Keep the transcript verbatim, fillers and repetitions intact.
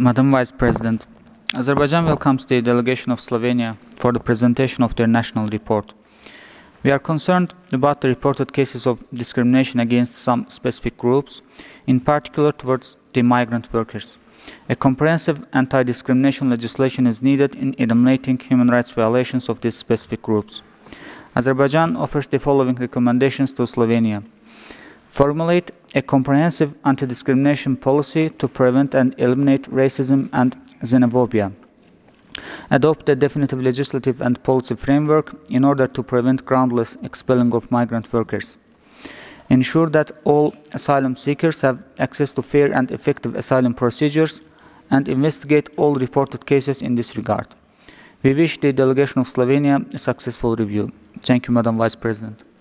Madam Vice President, Azerbaijan welcomes the delegation of Slovenia for the presentation of their national report. We are concerned about the reported cases of discrimination against some specific groups, in particular towards the migrant workers. A comprehensive anti-discrimination legislation is needed in eliminating human rights violations of these specific groups. Azerbaijan offers the following recommendations to Slovenia. Formulate a comprehensive anti-discrimination policy to prevent and eliminate racism and xenophobia. Adopt a definitive legislative and policy framework in order to prevent groundless expelling of migrant workers. Ensure that all asylum seekers have access to fair and effective asylum procedures, and investigate all reported cases in this regard. We wish the delegation of Slovenia a successful review. Thank you, Madam Vice President.